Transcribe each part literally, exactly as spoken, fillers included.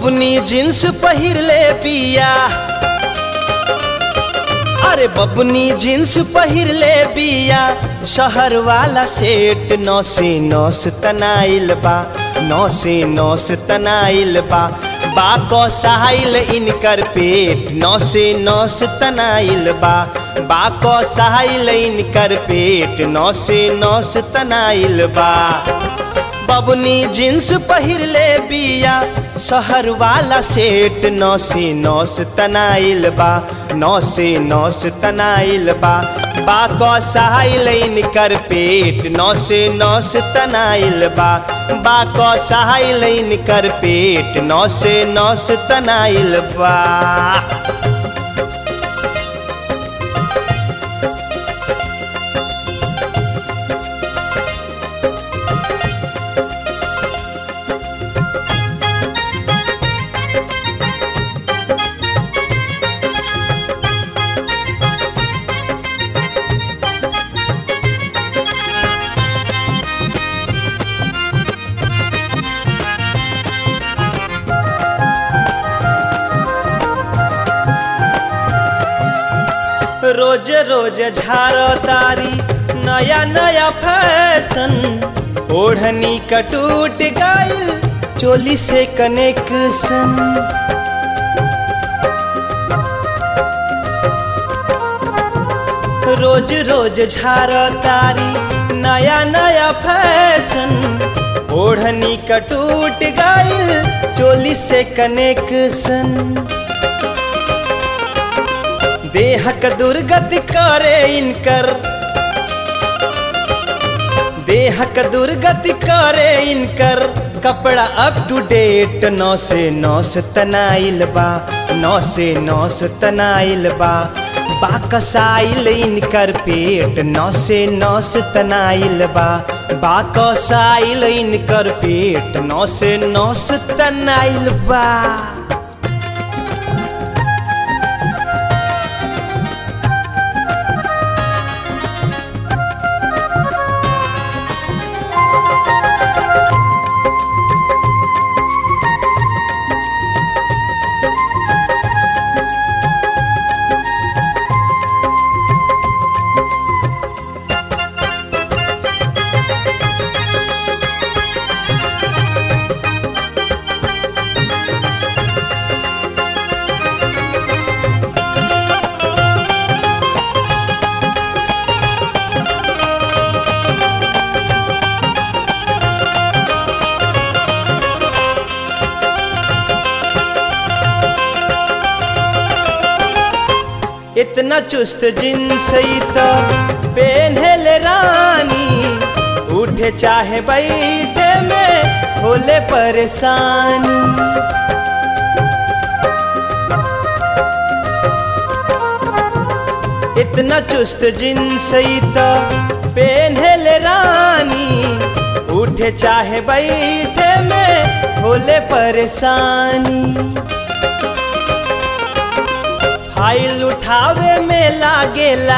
बबनी jeans पहिर ले पिया, अरे बबनी जींस पहिर ले बिया, शहर वाला सेट नौ से नौस तनाइल बा, नौ से नौस तनाइल बा, बाको साहिल इनकर पेट नौ से नौस तनाइल बा, बाको साहिल इनकर पेट नौ से नौस तनाइल बा। बबनी जींस पहिर ले बिया, शहर वाला सेट नौ से नौस तनाइल बा, नौ से नौस तनाइल बा, बाको साहिल इनकर पेट नौ से नौस तनाइल बा, बाको साहिल इनकर पेट नौ से नौस तनाइल बा। रोज रोज झारो तारी नया नया फैशन, ओढ़नी का टूट गइल चोली से कनेक्शन। रोज रोज झारो तारी नया नया फैशन, ओढ़नी का टूट गइल चोली से कनेक्शन। देह का दुर्गति करे इनकर, देह का दुर्गति करे इनकर, कपड़ा अप टू डेट नौ से नौस तनाइल बा, नौ से नौस तनाइल बा, बाकसाइल इनकर पेट नौ से नौस तनाइल बा, बाकसाइल इनकर पेट नौ से नौस तनाइल बा। इतना चुस्त जिन्स तो पहनल रानी, उठे चाहे बैठे में होले परेशानी। इतना चुस्त जिन्स तो पहनल रानी, उठे चाहे बैठे में होले परेशानी। फाइल उठावे में लागेला,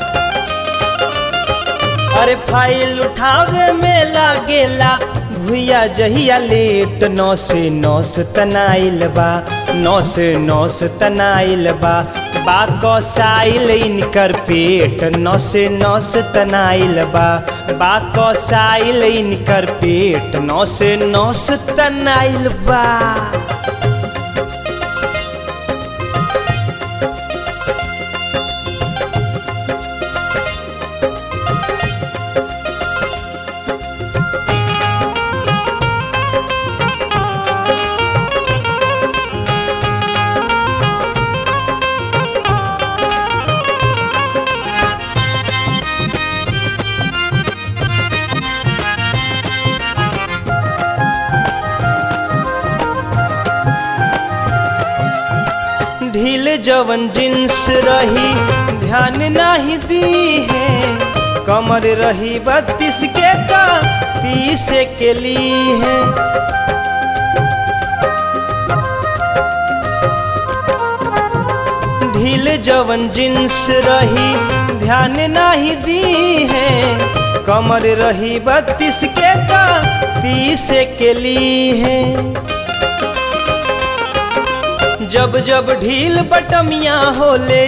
अरे फाइल उठावे में लागेला, भुइया जहिया लेट नौ से नौस तनाइल बा, नौ से नौस तनाइल बा, बाको साइल इनकर पेट नौ से नौस तनाइल बा, बाको साइल इनकर पेट नौ से नौस तनाइल बा। ढील जवन जिन्स रही ध्यान नहीं दी है, कमर रही बत्तीस के का तीस के लिए है। ढील जवन जिन्स रही ध्यान नहीं दी है, कमर रही बत्तीस के का तीस के लिए है। जब जब ढील बटमिया होले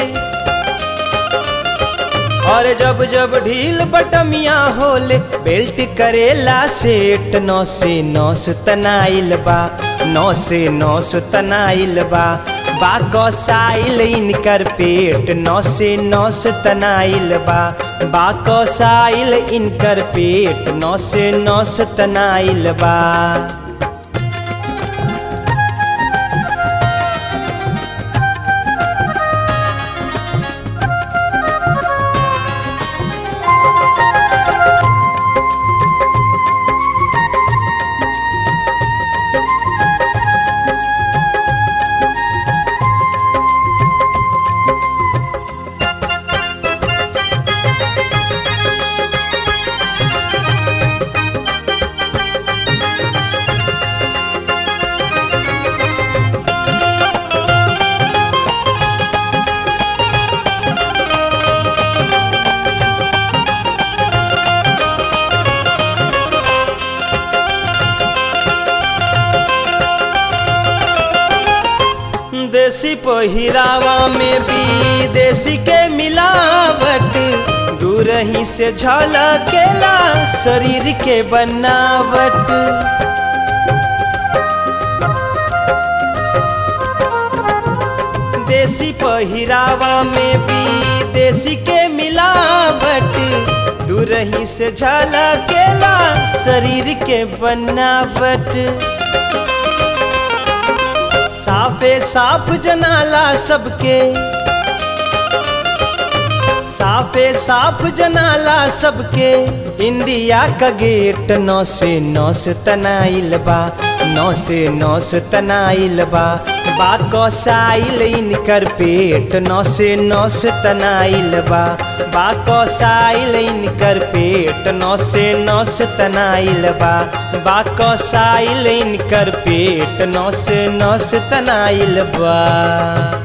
और जब जब ढील बटमिया होले बेल्ट करेला सेट नौ से नौस तनाइल बा नौ से नौस तनाइल बा बाको साइल इनकर पेट नौ से नौस तनाइल बा बाको साइल इनकर पेट नौ से नौस तनाइल बा। देसी पहिरावा में भी देसी के मिलावट दूर ही से झलकेला शरीर के बनावट। देसी पहिरावा में भी देसी के मिलावट दूर ही से झलकेला शरीर के बनावट। साफे साफ जनाला सबके साफे साफ जनाला सबके इंडिया का गेट नौ से नौ से तनाइल बा नौ से नौ से तनाइल बा बाको साइल इनकर पेट नौ से नौ से तनाइल बा बाको साइल इनकर पेट नौ से नौ से तनाइल बा बाको साइल इनकर पेट नौ से नौ से तनाइल बा।